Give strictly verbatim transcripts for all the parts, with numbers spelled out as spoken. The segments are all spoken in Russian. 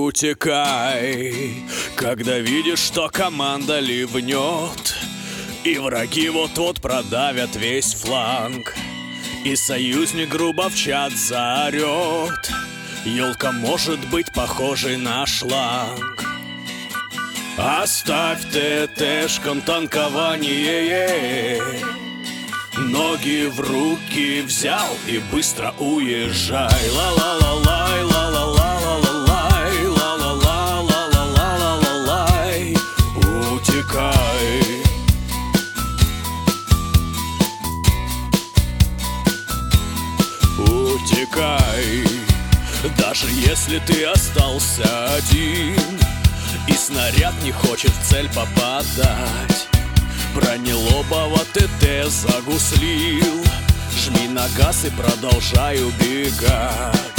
утекай, когда видишь, что команда ливнет, и враги вот-вот продавят весь фланг, и союзник грубо в чат заорет. Ёлка может быть похожей на шланг. Оставь ТТшкам танкование, ноги в руки взял и быстро уезжай. Ла-ла-ла-лай, ла-ла-ла-ла-лай, ла-ла-ла-ла-ла-ла-лай, утекай. Утекай, даже если ты остался один, и снаряд не хочет в цель попадать. Бронелобова ТТ загуслил, жми на газ и продолжай убегать.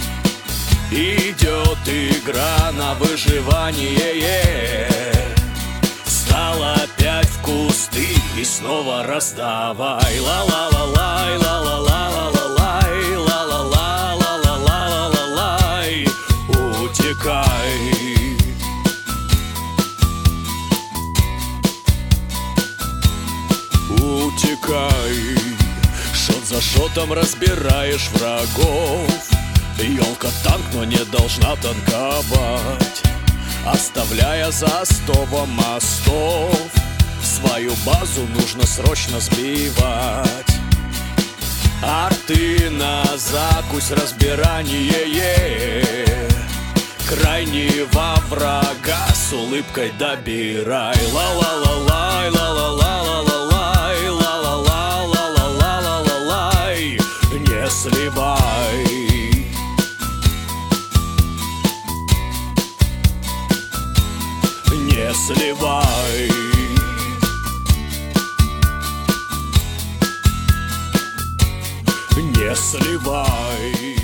Идет игра на выживание, стал опять в кусты и снова раздавай. Ла-ла-ла-лай, ла-ла-ла-ла-лай, ла-ла-ла-ла-ла-лай, утекай. Утекай, шот за шотом разбираешь врагов. Ёлка танк, но не должна танковать, оставляя за остовом мостов. Свою базу нужно срочно сбивать. Арты на закусь, разбирание крайнего врага с улыбкой добирай. Ла-ла-ла-лай, ла-ла-ла-ла-ла-лай, ла-ла-ла-ла-ла-ла-лай, не сливай. Не сливай. Не сливай.